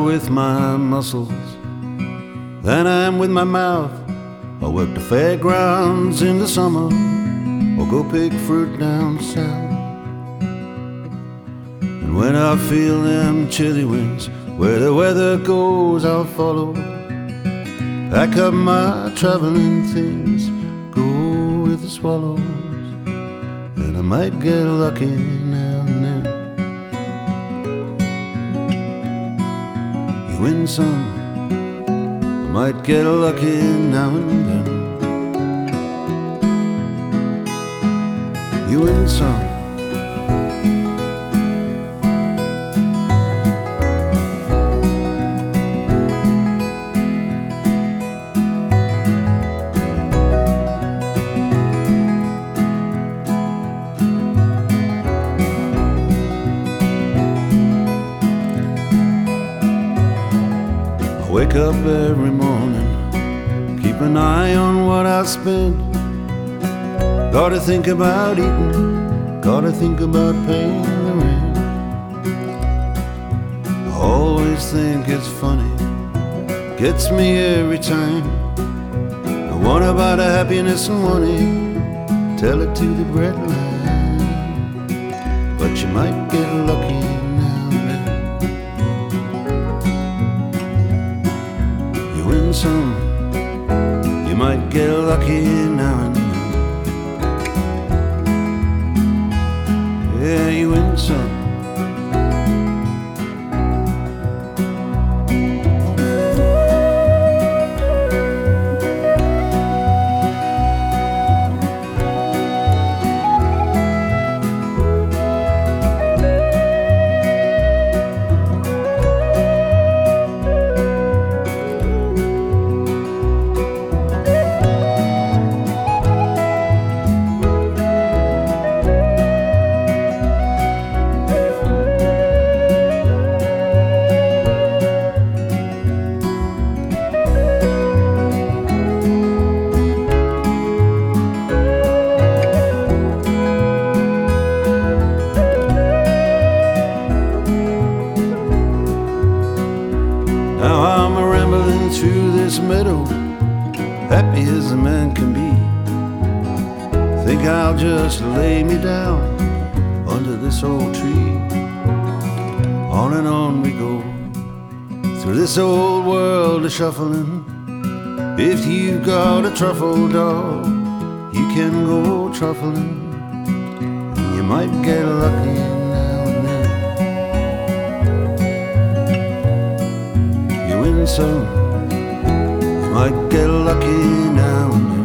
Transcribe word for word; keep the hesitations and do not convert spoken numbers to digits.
with my muscles than I am with my mouth. I'll work the fairgrounds in the summer or go pick fruit down south. And when I feel them chilly winds, where the weather goes I'll follow. Pack up my traveling things, go with the swallows, and I might get lucky now and then. You win some, I might get lucky now and then. You win some. Wake up every morning, keep an eye on what I spend. Gotta think about eating, gotta think about paying the rent. I always think it's funny, gets me every time. The one about a happiness and money, tell it to the breadline. But you might get lucky now and then. You win some, you might get lucky now and then. Yeah, you win some. Now I'm rambling through this meadow, happy as a man can be. Think I'll just lay me down under this old tree. On and on we go, through this old world a shuffling. If you've got a truffle dog, you can go truffling, and you might get lucky now and then. You win some, you might get lucky now and then.